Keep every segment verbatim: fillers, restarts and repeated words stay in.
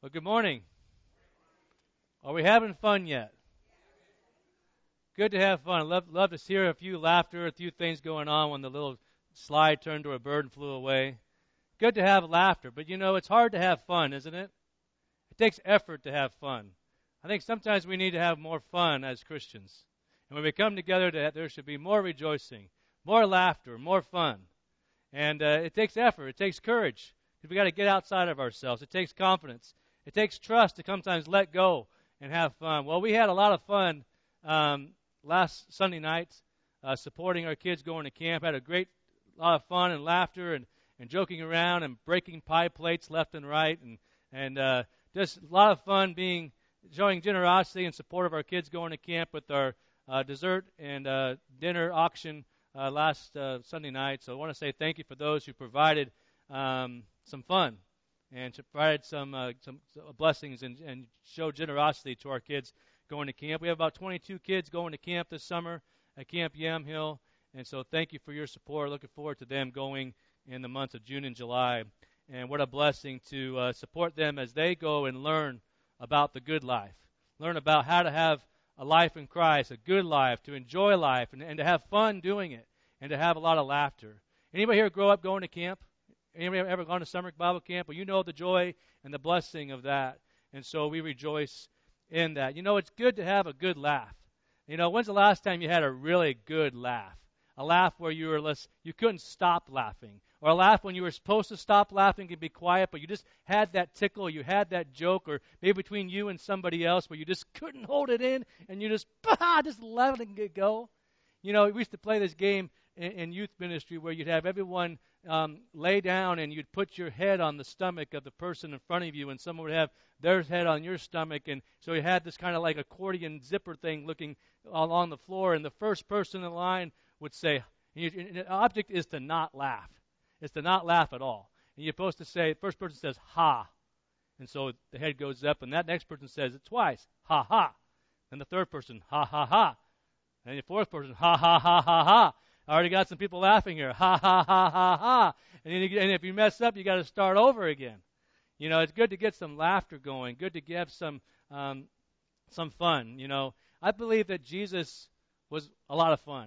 Well, good morning. Are we having fun yet? Good to have fun. I love, love to hear a few laughter, a few things going on when the little slide turned to a bird and flew away. Good to have laughter, but you know, it's hard to have fun, isn't it? It takes effort to have fun. I think sometimes we need to have more fun as Christians. And when we come together, to, there should be more rejoicing, more laughter, more fun. And uh, it takes effort. It takes courage. Because we've got to get outside of ourselves. It takes confidence. It takes trust to sometimes let go and have fun. Well, we had a lot of fun um, last Sunday night uh, supporting our kids going to camp. Had a great lot of fun and laughter and, and joking around and breaking pie plates left and right. And, and uh, just a lot of fun being showing generosity in support of our kids going to camp with our uh, dessert and uh, dinner auction uh, last uh, Sunday night. So I want to say thank you for those who provided um, some fun and to provide some uh, some blessings and, and show generosity to our kids going to camp. We have about twenty-two kids going to camp this summer at Camp Yamhill, and so thank you for your support. Looking forward to them going in the months of June and July. And what a blessing to uh, support them as they go and learn about the good life, learn about how to have a life in Christ, a good life, to enjoy life, and, and to have fun doing it, and to have a lot of laughter. Anybody here grow up going to camp? Anybody ever gone to summer Bible camp? Well, you know the joy and the blessing of that. And so we rejoice in that. You know, it's good to have a good laugh. You know, when's the last time you had a really good laugh? A laugh where you were less, you couldn't stop laughing. Or a laugh when you were supposed to stop laughing and be quiet, but you just had that tickle, you had that joke, or maybe between you and somebody else where you just couldn't hold it in, and you just, bah, just letting it go. You know, we used to play this game in, in youth ministry where you'd have everyone Um, lay down and you'd put your head on the stomach of the person in front of you, and someone would have their head on your stomach, and so you had this kind of like accordion zipper thing looking along the floor, and the first person in line would say, and you, and the object is to not laugh. It's to not laugh at all. And you're supposed to say, the first person says, ha, and so the head goes up, and that next person says it twice, ha, ha, and the third person, ha, ha, ha, and the fourth person, ha, ha, ha, ha, ha. I already got some people laughing here. Ha, ha, ha, ha, ha. And, you, and if you mess up, you got to start over again. You know, it's good to get some laughter going, good to have some um, some fun. You know, I believe that Jesus was a lot of fun,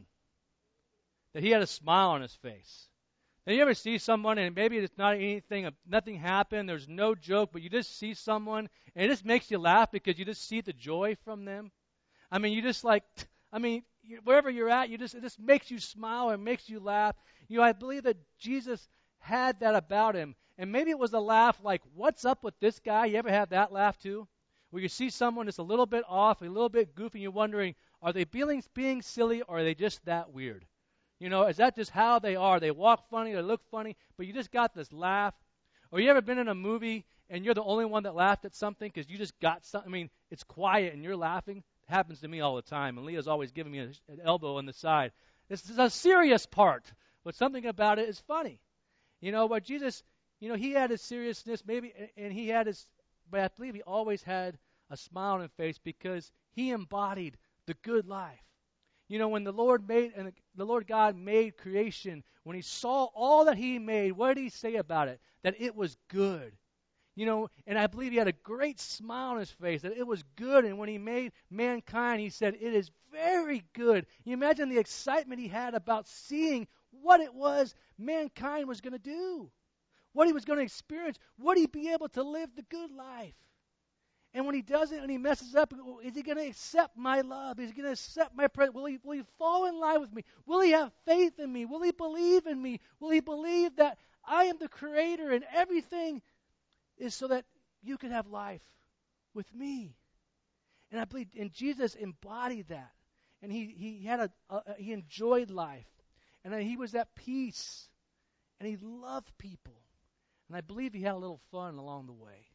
that he had a smile on his face. Now, you ever see someone, and maybe it's not anything, nothing happened, there's no joke, but you just see someone, and it just makes you laugh because you just see the joy from them? I mean, you just like, I mean, wherever you're at, you just it just makes you smile and makes you laugh. You know, I believe that Jesus had that about him. And maybe it was a laugh like, what's up with this guy? You ever have that laugh too? Where you see someone that's a little bit off, a little bit goofy, and you're wondering, are they being, being silly, or are they just that weird? You know, is that just how they are? They walk funny, they look funny, but you just got this laugh. Or you ever been in a movie and you're the only one that laughed at something because you just got something? I mean, it's quiet and you're laughing. Happens to me all the time, and Leah's always giving me a, an elbow on the side. This is a serious part, but something about it is funny. You know, but Jesus, you know, he had his seriousness, maybe, and he had his, but I believe he always had a smile on his face because he embodied the good life. You know, when the Lord made, and the Lord God made creation, when he saw all that he made, what did he say about it? That it was good. You know, and I believe he had a great smile on his face, that it was good. And when he made mankind, he said, it is very good. You imagine the excitement he had about seeing what it was mankind was going to do, what he was going to experience, would he be able to live the good life? And when he does it and he messes up, is he going to accept my love? Is he going to accept my presence? Will he, will he fall in line with me? Will he have faith in me? Will he believe in me? Will he believe that I am the creator and everything is so that you could have life with me? And I believe, and Jesus embodied that, and he he had a, a he enjoyed life, and he was at peace, and he loved people, and I believe he had a little fun along the way.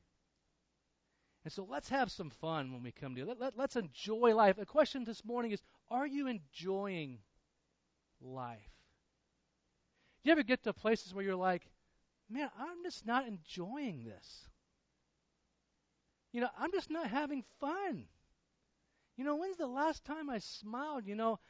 And so let's have some fun when we come to let, let let's enjoy life. The question this morning is: are you enjoying life? Do you ever get to places where you're like, man, I'm just not enjoying this. You know, I'm just not having fun. You know, when's the last time I smiled? You know,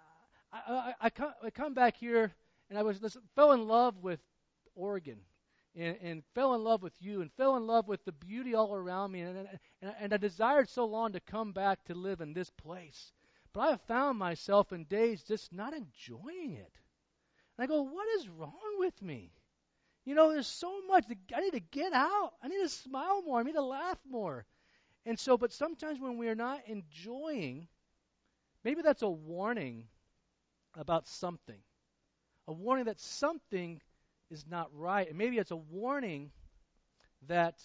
I, I, I, come, I come back here, and I was fell in love with Oregon. and, and fell in love with you and fell in love with the beauty all around me. And, and, and I desired so long to come back to live in this place. But I have found myself in days just not enjoying it. And I go, what is wrong with me? You know, there's so much. I need to get out. I need to smile more. I need to laugh more. And so, but sometimes when we are not enjoying, maybe that's a warning about something. A warning that something is not right. And maybe it's a warning that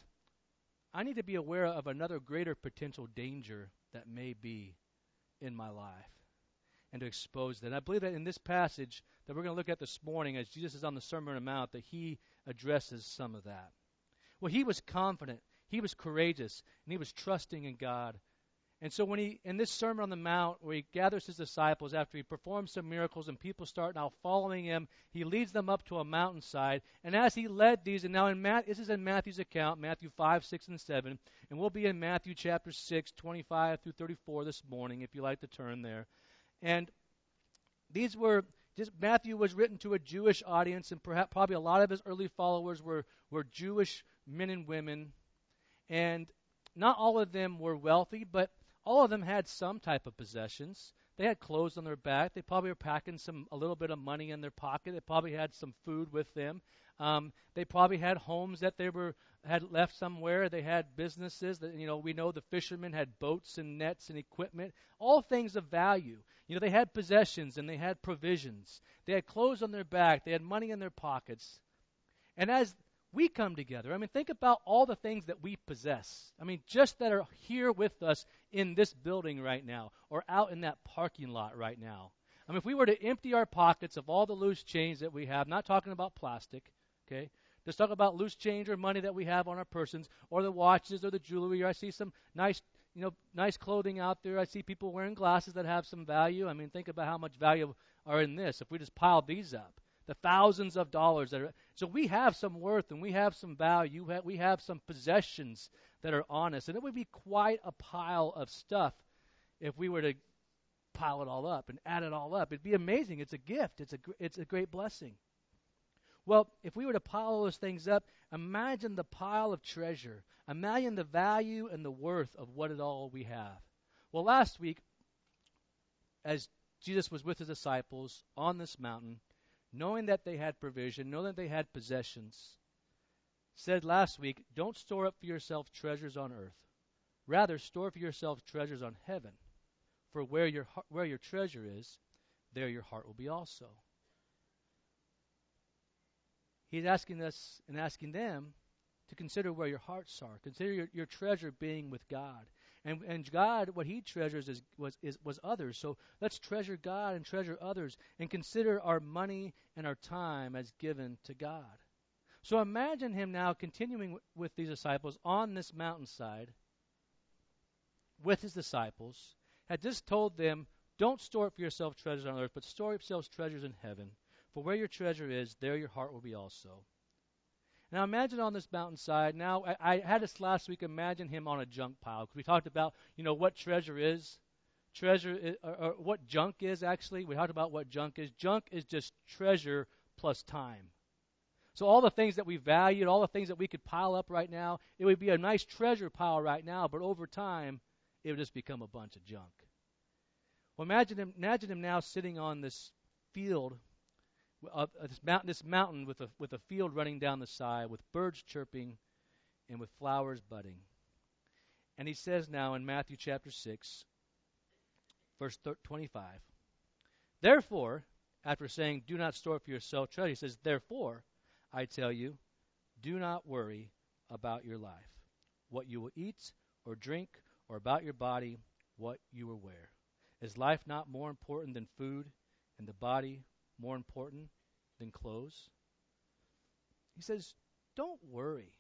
I need to be aware of another greater potential danger that may be in my life and to expose that. And I believe that in this passage that we're going to look at this morning, as Jesus is on the Sermon on the Mount, that he addresses some of that. Well, he was confident, he was courageous, and he was trusting in God. And so when he, in this Sermon on the Mount, where he gathers his disciples after he performs some miracles and people start now following him, he leads them up to a mountainside. And as he led these, and now in Matt, this is in Matthew's account, Matthew five, six, and seven, and we'll be in Matthew chapter six, twenty-five through thirty-four this morning, if you like to turn there. And these were, just Matthew was written to a Jewish audience, and perhaps probably a lot of his early followers were, were Jewish men and women. And not all of them were wealthy, but all of them had some type of possessions. They had clothes on their back. They probably were packing some a little bit of money in their pocket. They probably had some food with them. Um, they probably had homes that they were had left somewhere. They had businesses that, you know, we know the fishermen had boats and nets and equipment, all things of value. You know, they had possessions and they had provisions. They had clothes on their back. They had money in their pockets. And as we come together, I mean, think about all the things that we possess. I mean, just that are here with us in this building right now or out in that parking lot right now. I mean, if we were to empty our pockets of all the loose change that we have, not talking about plastic, okay, just talk about loose change or money that we have on our persons or the watches or the jewelry. Or I see some nice, you know, nice clothing out there. I see people wearing glasses that have some value. I mean, think about how much value are in this if we just pile these up. The thousands of dollars that are, so we have some worth and we have some value. We have some possessions that are on us, and it would be quite a pile of stuff if we were to pile it all up and add it all up. It'd be amazing. It's a gift. It's a it's a great blessing. Well, if we were to pile those things up, imagine the pile of treasure. Imagine the value and the worth of what it all we have. Well, last week, as Jesus was with his disciples on this mountain, knowing that they had provision, knowing that they had possessions, said last week, don't store up for yourself treasures on earth. Rather, store for yourself treasures on heaven. For where your where your treasure is, there your heart will be also. He's asking us and asking them to consider where your hearts are. Consider your, your treasure being with God. And and God, what he treasures is was is was others. So let's treasure God and treasure others and consider our money and our time as given to God. So imagine him now continuing w- with these disciples on this mountainside with his disciples, had just told them, don't store up for yourself treasures on earth, but store up yourselves treasures in heaven. For where your treasure is, there your heart will be also. Now imagine on this mountainside, now I, I had this last week, imagine him on a junk pile. Because we talked about, you know, what treasure is. Treasure, is, or, or what junk is actually. We talked about what junk is. Junk is just treasure plus time. So all the things that we valued, all the things that we could pile up right now, it would be a nice treasure pile right now, but over time, it would just become a bunch of junk. Well, imagine him, imagine him now sitting on this field, uh, this mountain, this mountain with a with a field running down the side, with birds chirping, and with flowers budding. And he says now in Matthew chapter six, verse twenty-five, therefore, after saying, do not store up for yourself treasure, he says, therefore, I tell you, do not worry about your life, what you will eat or drink, or about your body, what you will wear. Is life not more important than food, and the body more important than clothes? He says, don't worry.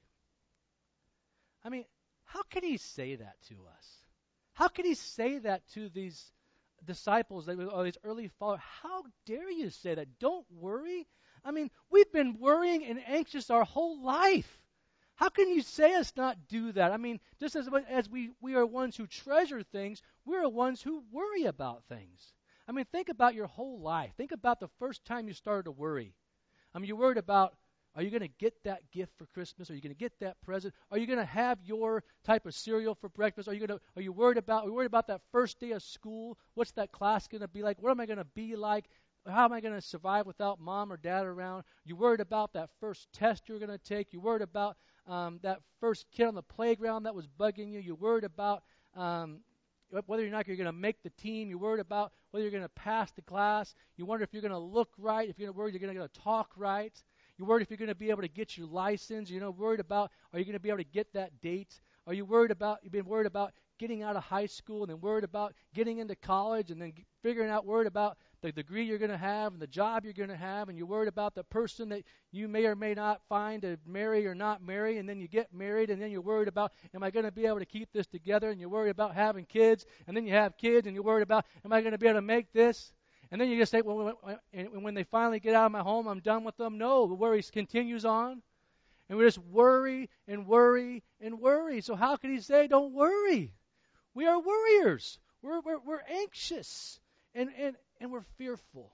I mean, how can he say that to us? How can he say that to these disciples, or these early followers? How dare you say that? Don't worry? I mean, we've been worrying and anxious our whole life. How can you say us not do that? I mean, just as as we, we are ones who treasure things, we're ones who worry about things. I mean, think about your whole life. Think about the first time you started to worry. I mean, you worried about, Are you going to get that gift for Christmas? Are you going to get that present? Are you going to have your type of cereal for breakfast? Are you going to? Are you worried about? Are you worried about that first day of school? What's that class going to be like? What am I going to be like? How am I going to survive without mom or dad around? You worried about that first test you're going to take? You worried about um, that first kid on the playground that was bugging you? You worried about um, whether or not you're going to make the team? You worried about whether you're going to pass the class? You wonder if you're going to look right? If you're worried you're going to talk right? You're worried if you're going to be able to get your license? You're worried about are you going to be able to get that date? Are you worried about? You've been worried about getting out of high school and then worried about getting into college and then g- figuring out worried about the degree you're going to have and the job you're going to have, and you're worried about the person that you may or may not find to marry or not marry, and then you get married, and then you're worried about, am I going to be able to keep this together? And you're worried about having kids, and then you have kids, and you're worried about, am I going to be able to make this? And then you just say, well, when, when they finally get out of my home, I'm done with them. No, the worry continues on. And we just worry and worry and worry. So how can he say, don't worry? We are worriers. We're, we're, we're anxious. And, and, and we're fearful.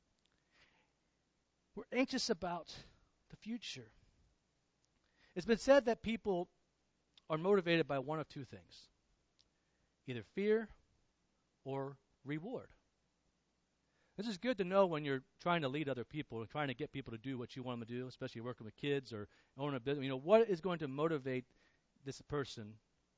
We're anxious about the future. It's been said that people are motivated by one of two things. Either fear or reward. This is good to know when you're trying to lead other people or trying to get people to do what you want them to do, especially working with kids or owning a business. You know, what is going to motivate this person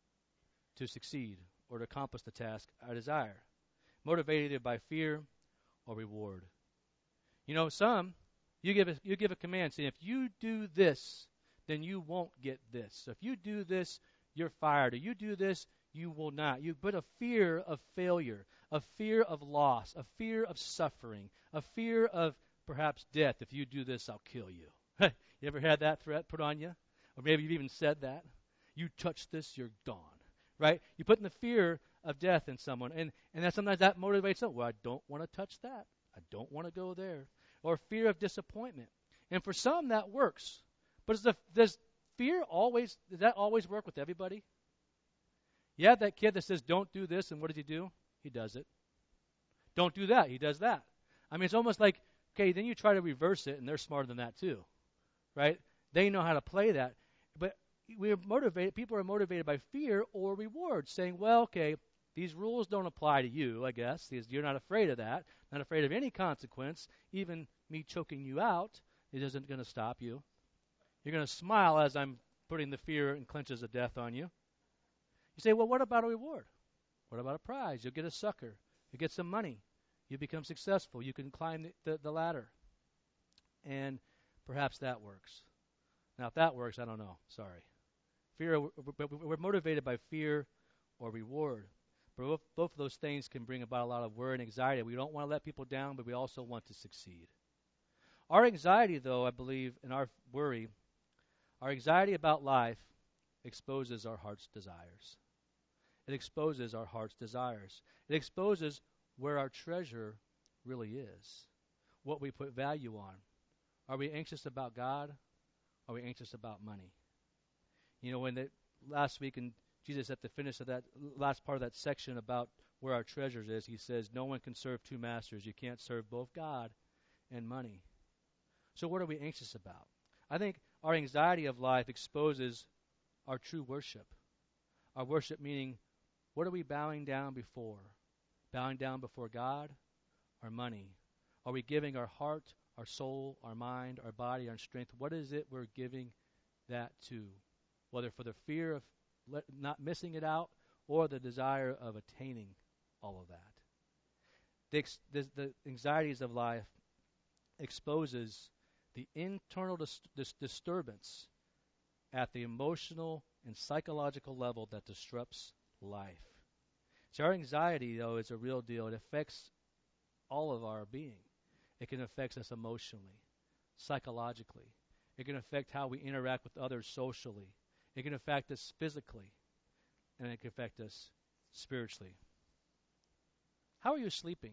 to succeed or to accomplish the task I desire? Motivated by fear or reward. You know, some, you give a, you give a command saying, if you do this, then you won't get this. So if you do this, you're fired. Or you do this, you will not. You put a fear of failure, a fear of loss, a fear of suffering, a fear of perhaps death. If you do this, I'll kill you. You ever had that threat put on you? Or maybe you've even said that. You touch this, you're gone. Right? You put in the fear of death in someone. And, and that sometimes that motivates them. Well, I don't want to touch that. I don't want to go there. Or fear of disappointment. And for some, that works. But does, the, does fear always, does that always work with everybody? You have that kid that says, don't do this, and what does he do? He does it. Don't do that. He does that. I mean, it's almost like, okay, then you try to reverse it, and they're smarter than that too. Right? They know how to play that. But we're motivated, people are motivated by fear or reward, saying, well, okay, these rules don't apply to you, I guess, because you're not afraid of that, not afraid of any consequence. Even me choking you out, it isn't going to stop you. You're going to smile as I'm putting the fear and clenches of death on you. You say, well, what about a reward? What about a prize? You'll get a sucker. You get some money. You become successful. You can climb the, the, the ladder. And perhaps that works. Now, if that works, I don't know. Sorry. Fear. We're motivated by fear or reward. But both, both of those things can bring about a lot of worry and anxiety. We don't want to let people down, but we also want to succeed. Our anxiety, though, I believe, and our worry, our anxiety about life exposes our heart's desires. It exposes our heart's desires. It exposes where our treasure really is, what we put value on. Are we anxious about God? Are we anxious about money? You know, when the, last week, and Jesus at the finish of that last part of that section about where our treasures is, he says, no one can serve two masters. You can't serve both God and money. So what are we anxious about? I think our anxiety of life exposes our true worship. Our worship meaning, what are we bowing down before? Bowing down before God or money? Are we giving our heart, our soul, our mind, our body, our strength? What is it we're giving that to? Whether for the fear of let, not missing it out or the desire of attaining all of that. The, ex, the, the anxieties of life exposes the internal dis, dis, disturbance at the emotional and psychological level that disrupts life. So our anxiety, though, is a real deal. It affects all of our being. It can affect us emotionally, psychologically. It can affect how we interact with others socially. It can affect us physically. And it can affect us spiritually. How are you sleeping?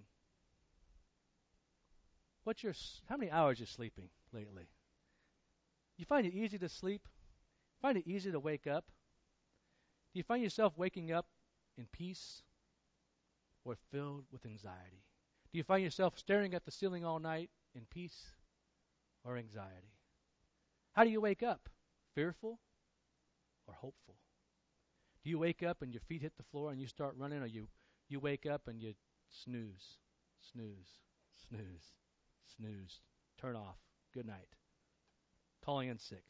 What's your, how many hours are you sleeping lately? You find it easy to sleep? Find it easy to wake up? Do you find yourself waking up in peace or filled with anxiety? Do you find yourself staring at the ceiling all night in peace or anxiety? How do you wake up? Fearful or hopeful? Do you wake up and your feet hit the floor and you start running, or you, you wake up and you snooze, snooze, snooze, snooze, turn off, good night, calling in sick?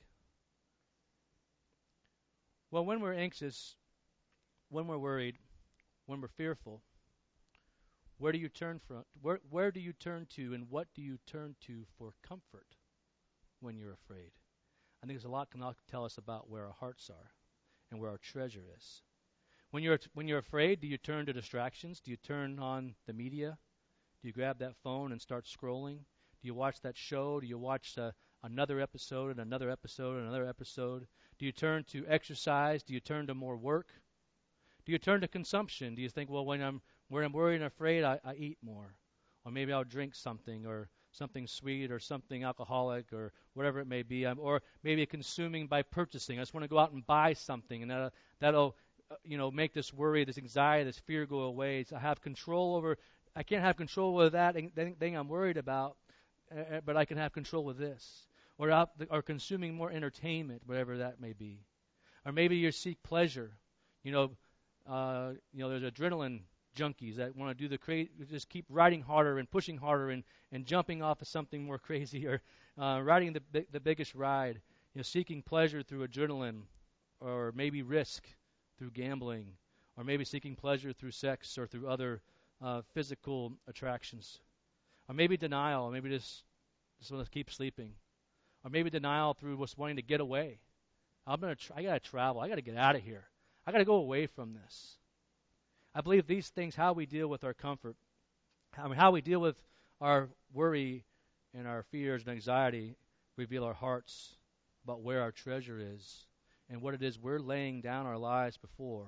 Well, when we're anxious, when we're worried, when we're fearful, where do you turn from? Where, where do you turn to, and what do you turn to for comfort when you're afraid? I think there's a lot can tell us about where our hearts are and where our treasure is. When you're when you're afraid, do you turn to distractions? Do you turn on the media? Do you grab that phone and start scrolling? Do you watch that show? Do you watch uh, another episode and another episode and another episode? Do you turn to exercise? Do you turn to more work? Do you turn to consumption? Do you think, well, when I'm when I'm worried and afraid, I, I eat more, or maybe I'll drink something, or something sweet, or something alcoholic, or whatever it may be, I'm, or maybe consuming by purchasing. I just want to go out and buy something, and that'll, that'll uh, you know, make this worry, this anxiety, this fear go away. So I have control over. I can't have control over that thing, thing I'm worried about, uh, but I can have control with this, or out, the, or consuming more entertainment, whatever that may be, or maybe you seek pleasure. You know, uh, you know, there's adrenaline junkies that want to do the cra- just keep riding harder and pushing harder and, and jumping off of something more crazy, or uh, riding the bi- the biggest ride, you know, seeking pleasure through adrenaline, or maybe risk through gambling, or maybe seeking pleasure through sex or through other uh, physical attractions, or maybe denial, or maybe just just want to keep sleeping, or maybe denial through just wanting to get away. I'm gonna tr- I gotta travel. I gotta get out of here. I gotta go away from this. I believe these things, how we deal with our comfort, I mean, how we deal with our worry and our fears and anxiety, reveal our hearts about where our treasure is and what it is we're laying down our lives before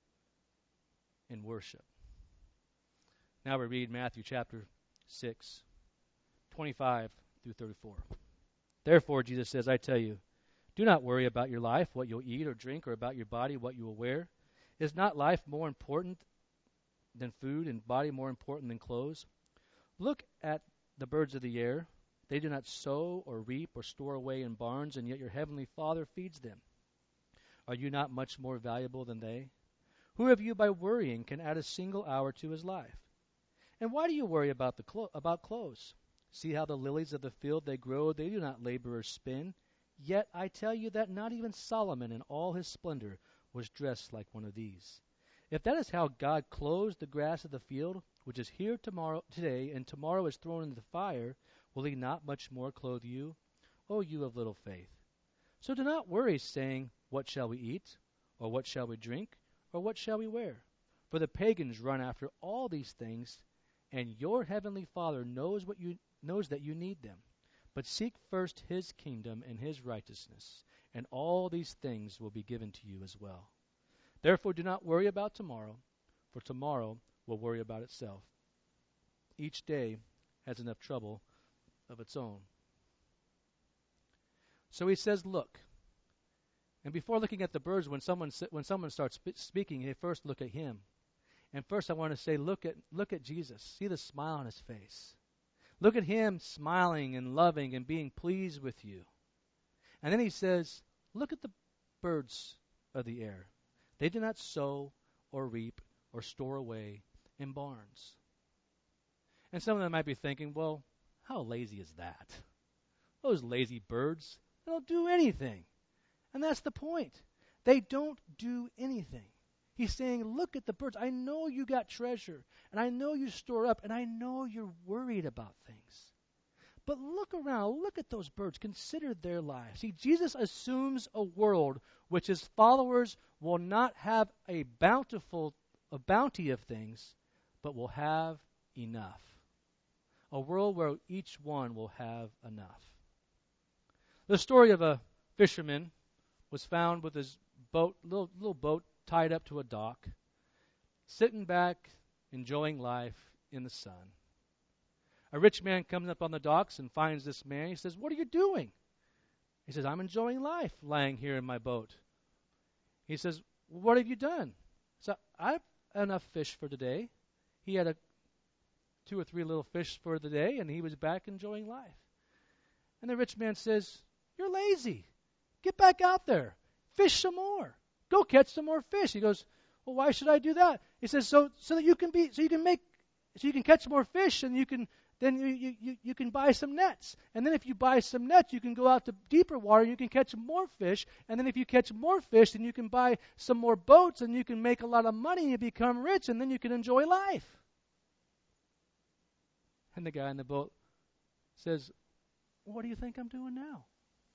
in worship. Now we read Matthew chapter six, twenty-five through thirty-four. Therefore, Jesus says, I tell you, do not worry about your life, what you'll eat or drink, or about your body, what you will wear. Is not life more important than food, and body more important than clothes? Look at the birds of the air. They do not sow or reap or store away in barns, and yet your heavenly Father feeds them. Are you not much more valuable than they? Who of you by worrying can add a single hour to his life? And why do you worry about the clo- about clothes? See how the lilies of the field they grow, they do not labor or spin. Yet I tell you that not even Solomon in all his splendor was dressed like one of these. If that is how God clothes the grass of the field, which is here tomorrow, today, and tomorrow is thrown into the fire, will he not much more clothe you, O you of little faith? So do not worry, saying, what shall we eat? Or what shall we drink? Or what shall we wear? For the pagans run after all these things, and your heavenly Father knows what you knows that you need them. But seek first his kingdom and his righteousness, and all these things will be given to you as well. Therefore do not worry about tomorrow, for tomorrow will worry about itself. Each day has enough trouble of its own. So he says, look. And before looking at the birds, when someone when someone starts sp- speaking, they first look at him. And first I want to say, look at look at Jesus. See the smile on his face. Look at him smiling and loving and being pleased with you. And then he says, look at the birds of the air. They do not sow or reap or store away in barns. And some of them might be thinking, well, how lazy is that? Those lazy birds, they don't do anything. And that's the point. They don't do anything. He's saying, look at the birds. I know you got treasure, and I know you store up, and I know you're worried about things. But look around. Look at those birds. Consider their lives. See, Jesus assumes a world which his followers will not have a bountiful, a bounty of things, but will have enough. A world where each one will have enough. The story of a fisherman was found with his boat, little, little boat tied up to a dock, sitting back, enjoying life in the sun. A rich man comes up on the docks and finds this man. He says, what are you doing? He says, I'm enjoying life lying here in my boat. He says, well, what have you done? So I have enough fish for today. He had a two or three little fish for the day, and he was back enjoying life. And the rich man says, You're lazy. Get back out there. Fish some more. Go catch some more fish. He goes, well, why should I do that? He says, so so that you can be, so you can make, so you can catch more fish, and you can then you, you, you, you can buy some nets. And then if you buy some nets, you can go out to deeper water and you can catch more fish. And then if you catch more fish, then you can buy some more boats and you can make a lot of money and you become rich, and then you can enjoy life. And the guy in the boat says, well, what do you think I'm doing now?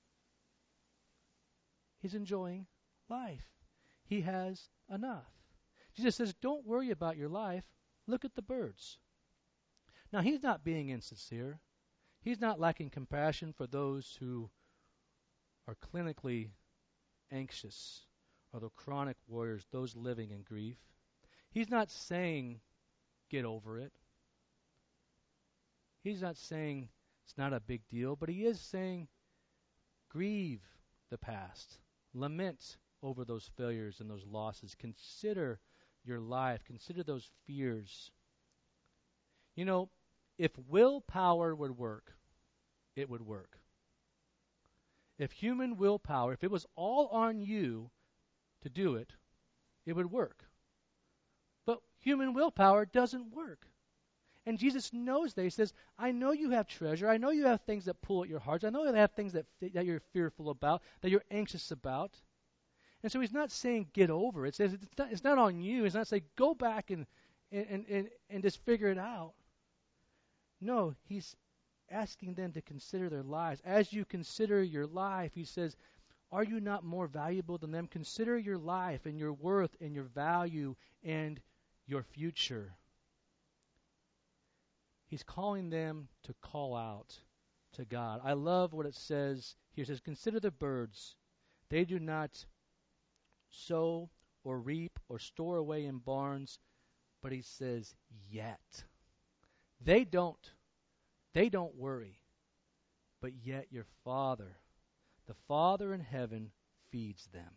He's enjoying life. He has enough. Jesus says, don't worry about your life. Look at the birds. Now, he's not being insincere. He's not lacking compassion for those who are clinically anxious or the chronic warriors, those living in grief. He's not saying, get over it. He's not saying it's not a big deal, but he is saying, grieve the past. Lament over those failures and those losses. Consider your life. Consider those fears. You know, if willpower would work, it would work. If human willpower, if it was all on you to do it, it would work. But human willpower doesn't work. And Jesus knows that. He says, I know you have treasure. I know you have things that pull at your hearts. I know you have things that, that you're fearful about, that you're anxious about. And so he's not saying get over it. It says it's not, it's not on you. He's not saying go back and, and, and, and just figure it out. No, he's asking them to consider their lives. As you consider your life, he says, are you not more valuable than them? Consider your life and your worth and your value and your future. He's calling them to call out to God. I love what it says here. It says, consider the birds. They do not sow or reap or store away in barns, but he says, yet. They don't. They don't worry. But yet your Father, the Father in heaven, feeds them.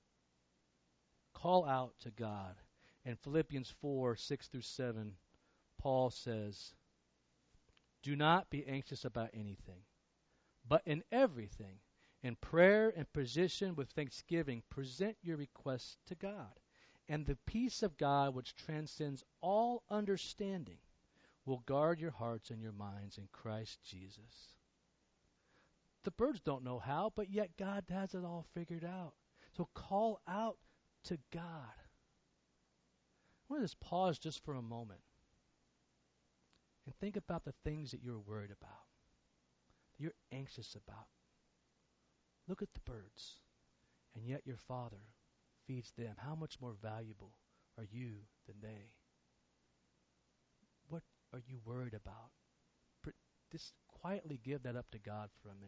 Call out to God. In Philippians four, six through seven, Paul says, do not be anxious about anything, but in everything, in prayer and petition with thanksgiving, present your requests to God. And the peace of God, which transcends all understanding, will guard your hearts and your minds in Christ Jesus. The birds don't know how, but yet God has it all figured out. So call out to God. I want to just pause just for a moment and think about the things that you're worried about, that you're anxious about. Look at the birds, and yet your Father feeds them. How much more valuable are you than they? What are you worried about? Just quietly give that up to God for a minute.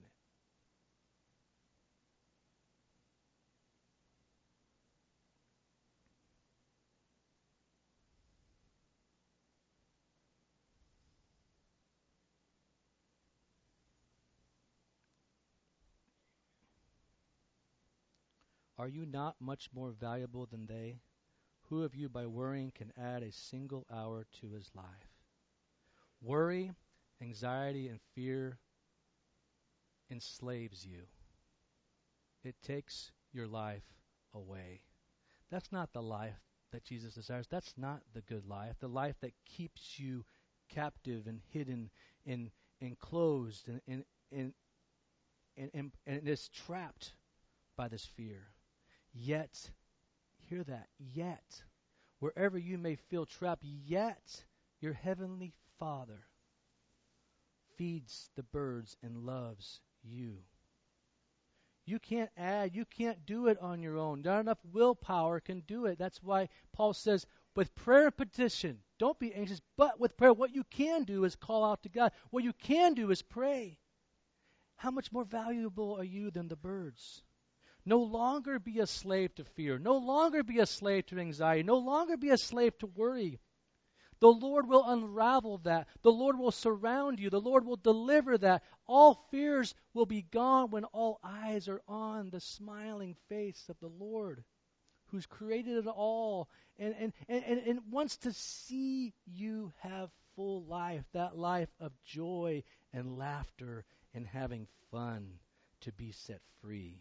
Are you not much more valuable than they? Who of you by worrying can add a single hour to his life? Worry, anxiety, and fear enslaves you. It takes your life away. That's not the life that Jesus desires. That's not the good life. The life that keeps you captive and hidden and enclosed and, and, and, and, and, and is trapped by this fear. Yet, hear that, yet, wherever you may feel trapped, yet your heavenly Father feeds the birds and loves you. You can't add, you can't do it on your own. Not enough willpower can do it. That's why Paul says, with prayer and petition, don't be anxious, but with prayer, what you can do is call out to God. What you can do is pray. How much more valuable are you than the birds? No longer be a slave to fear. No longer be a slave to anxiety. No longer be a slave to worry. The Lord will unravel that. The Lord will surround you. The Lord will deliver that. All fears will be gone when all eyes are on the smiling face of the Lord, who's created it all and, and, and, and, and wants to see you have full life, that life of joy and laughter and having fun. to be set free.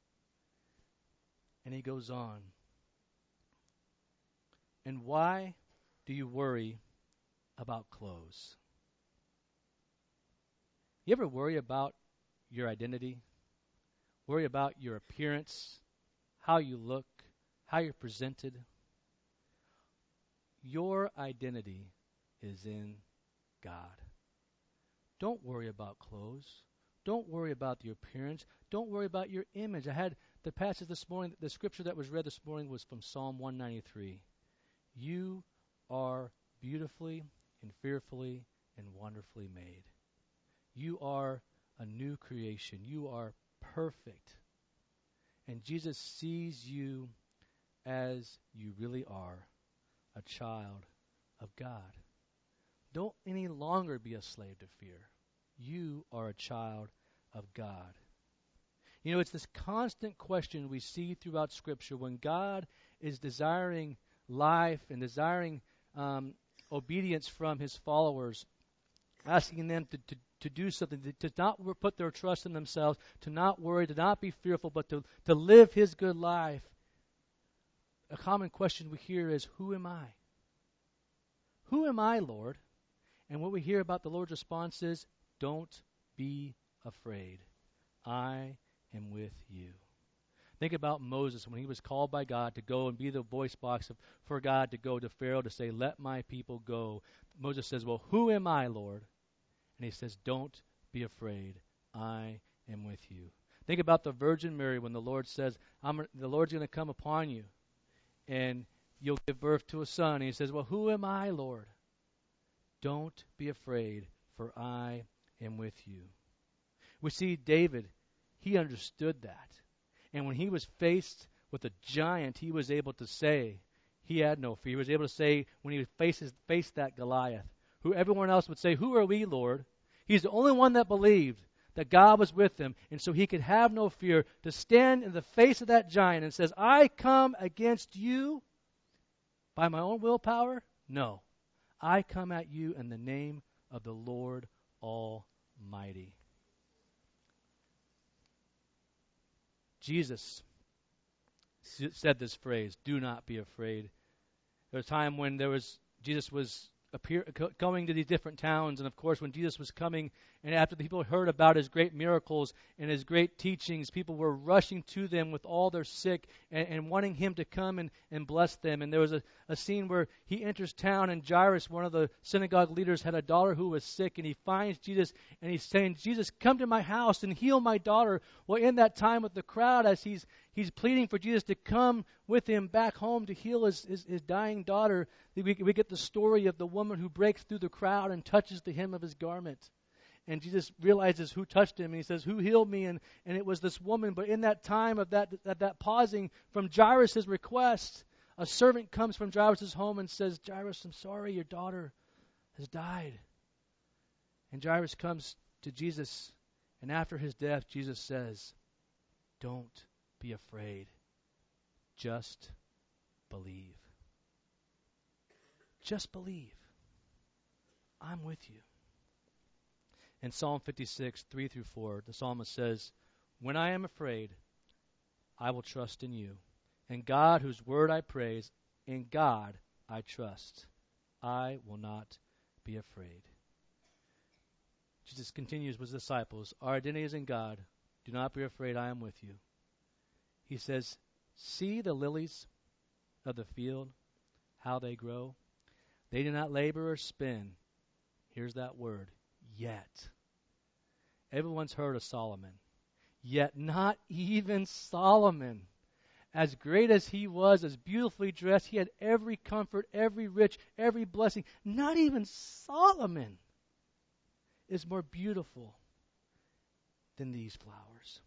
And he goes on. And why do you worry about clothes? You ever worry about your identity? Worry about your appearance, how you look, how you're presented? Your identity is in God. Don't worry about clothes. Don't worry about your appearance. Don't worry about your image. I had the passage this morning, the scripture that was read this morning was from Psalm one ninety-three. You are beautifully and fearfully and wonderfully made. You are a new creation. You are perfect. And Jesus sees you as you really are, a child of God. Don't any longer be a slave to fear. You are a child of God. You know, it's this constant question we see throughout Scripture when God is desiring life and desiring um, obedience from his followers, asking them to, to, to do something, to, to not put their trust in themselves, to not worry, to not be fearful, but to, to live his good life. A common question we hear is, who am I? Who am I, Lord? And what we hear about the Lord's response is, don't be afraid. I am with you. Think about Moses when he was called by God to go and be the voice box of, for God to go to Pharaoh to say, let my people go. Moses says, well, who am I, Lord? And he says, don't be afraid. I am with you. Think about the Virgin Mary when the Lord says, I'm, the Lord's going to come upon you and you'll give birth to a son. And he says, well, who am I, Lord? Don't be afraid, for I am with you. We see David, he understood that. And when he was faced with a giant, he was able to say, he had no fear. He was able to say, when he faces, faced that Goliath, who everyone else would say, who are we, Lord? He's the only one that believed that God was with him, and so he could have no fear to stand in the face of that giant and says, I come against you by my own willpower? No. I come at you in the name of the Lord Almighty. Jesus said this phrase, do not be afraid. There was a time when there was Jesus was appear, coming to these different towns, and of course when Jesus was coming, and after the people heard about his great miracles and his great teachings, people were rushing to them with all their sick and, and wanting him to come and, and bless them. And there was a, a scene where he enters town, and Jairus, one of the synagogue leaders, had a daughter who was sick, and he finds Jesus and he's saying, Jesus, come to my house and heal my daughter. Well, in that time with the crowd, as he's he's pleading for Jesus to come with him back home to heal his, his, his dying daughter, we, we get the story of the woman who breaks through the crowd and touches the hem of his garment. And Jesus realizes who touched him, and he says, who healed me? And, and it was this woman. But in that time of that, that, that pausing from Jairus' request, a servant comes from Jairus' home and says, Jairus, I'm sorry, your daughter has died. And Jairus comes to Jesus, and after his death, Jesus says, don't be afraid. Just believe. Just believe. I'm with you. In Psalm fifty-six, three through four, the psalmist says, when I am afraid, I will trust in you. In God, whose word I praise, in God I trust. I will not be afraid. Jesus continues with his disciples, our identity is in God. Do not be afraid, I am with you. He says, see the lilies of the field, how they grow. They do not labor or spin. Here's that word, yet. Everyone's heard of Solomon. Yet not even Solomon, as great as he was, as beautifully dressed, he had every comfort, every rich, every blessing. Not even Solomon is more beautiful than these flowers.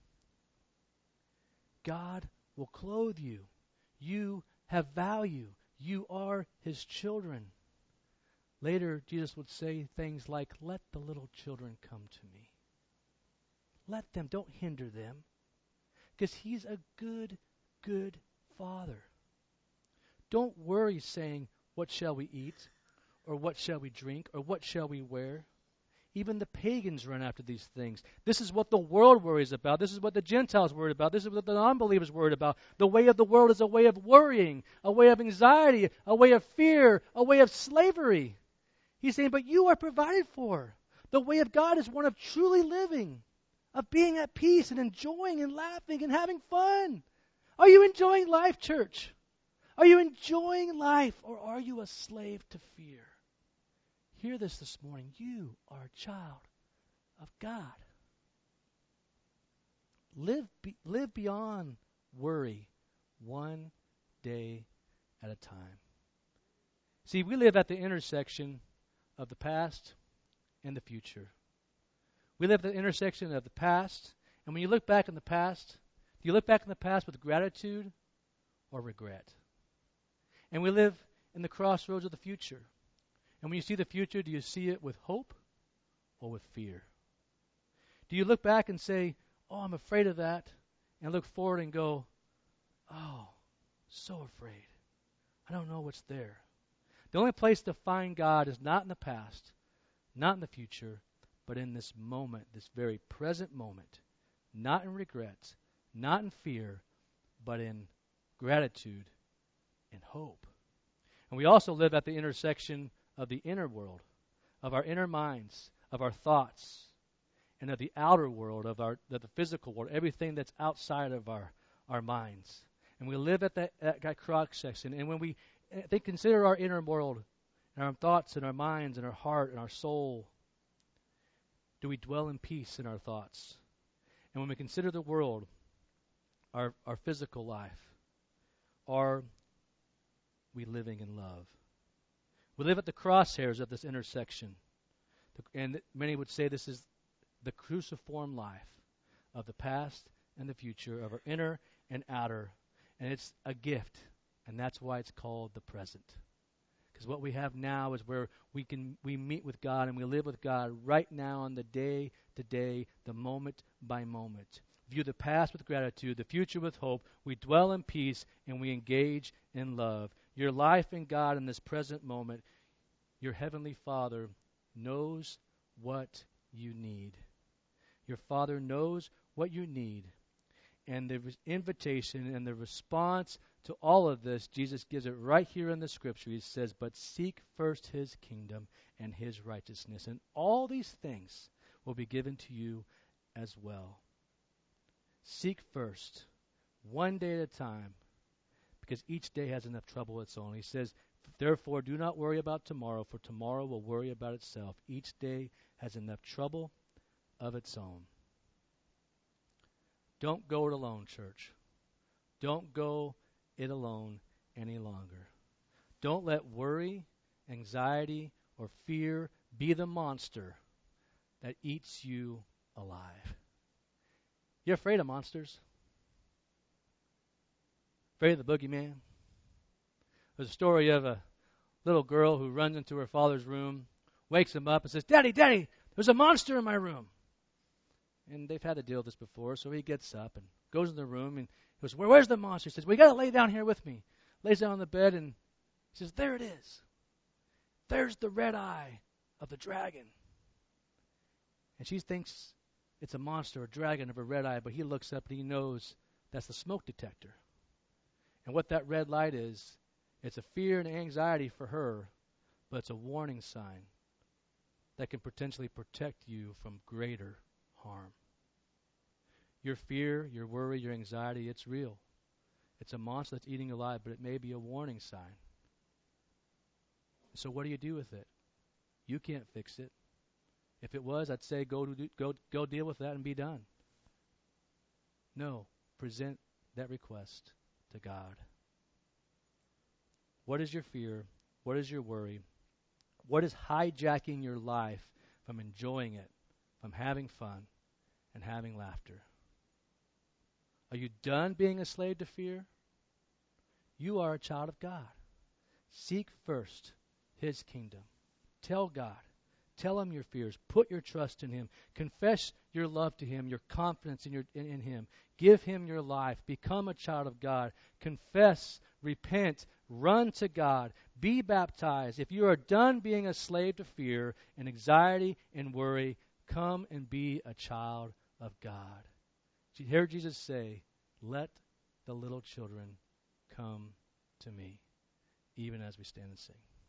God will clothe you. You have value. You are his children. Later, Jesus would say things like, let the little children come to me. Let them, don't hinder them. Because he's a good, good Father. Don't worry saying, what shall we eat? Or what shall we drink? Or what shall we wear? Even the pagans run after these things. This is what the world worries about. This is what the Gentiles worry about. This is what the non-believers worried about. The way of the world is a way of worrying, a way of anxiety, a way of fear, a way of slavery. He's saying, but you are provided for. The way of God is one of truly living, of being at peace and enjoying and laughing and having fun. Are you enjoying life, church? Are you enjoying life, or are you a slave to fear? Hear this this morning. You are a child of God. Live, be, live beyond worry one day at a time. See, we live at the intersection of the past and the future. We live at the intersection of the past, and when you look back in the past, do you look back in the past with gratitude or regret? And we live in the crossroads of the future. And when you see the future, do you see it with hope or with fear? Do you look back and say, oh, I'm afraid of that, and look forward and go, oh, so afraid. I don't know what's there. The only place to find God is not in the past, not in the future, but in this moment, this very present moment. Not in regret, not in fear, but in gratitude and hope. And we also live at the intersection of the inner world, of our inner minds, of our thoughts, and of the outer world, of our of the physical world, everything that's outside of our, our minds. And we live at that, at that cross section. And when we I think consider our inner world, and our thoughts and our minds and our heart and our soul, do we dwell in peace in our thoughts? And when we consider the world, our, our physical life, are we living in love? We live at the crosshairs of this intersection. And many would say this is the cruciform life of the past and the future, of our inner and outer. And it's a gift. And that's why it's called the present. Because what we have now is where we can we meet with God and we live with God right now on the day to day, the moment by moment. View the past with gratitude, the future with hope. We dwell in peace and we engage in love. Your life in God in this present moment, your Heavenly Father knows what you need. Your Father knows what you need. And the invitation and the response to all of this, Jesus gives it right here in the Scripture. He says, but seek first His kingdom and His righteousness, and all these things will be given to you as well. Seek first, one day at a time, because each day has enough trouble of its own. He says, therefore, do not worry about tomorrow, for tomorrow will worry about itself. Each day has enough trouble of its own. Don't go it alone, church. Don't go it alone any longer. Don't let worry, anxiety, or fear be the monster that eats you alive. You afraid of monsters? Afraid of the boogeyman? There's a story of a little girl who runs into her father's room, wakes him up and says, Daddy, Daddy, there's a monster in my room. And they've had to deal with this before, so he gets up and goes in the room and goes, Where, where's the monster? He says, well, you got to lay down here with me. Lays down on the bed and he says, there it is. There's the red eye of the dragon. And she thinks it's a monster, a dragon of a red eye, but he looks up and he knows that's the smoke detector. And what that red light is, it's a fear and anxiety for her, but it's a warning sign that can potentially protect you from greater harm. Your fear, your worry, your anxiety, it's real. It's a monster that's eating you alive, but it may be a warning sign. So what do you do with it? You can't fix it. If it was, I'd say go to, go go deal with that and be done. No, present that request to God. What is your fear? What is your worry? What is hijacking your life from enjoying it, from having fun and having laughter? Are you done being a slave to fear? You are a child of God. Seek first His kingdom. Tell God. Tell Him your fears. Put your trust in Him. Confess your love to Him, your confidence in, your, in, in Him. Give Him your life. Become a child of God. Confess, repent, Run to God. Be baptized. If you are done being a slave to fear and anxiety and worry, come and be a child of God. You hear Jesus say, let the little children come to me, even as we stand and sing.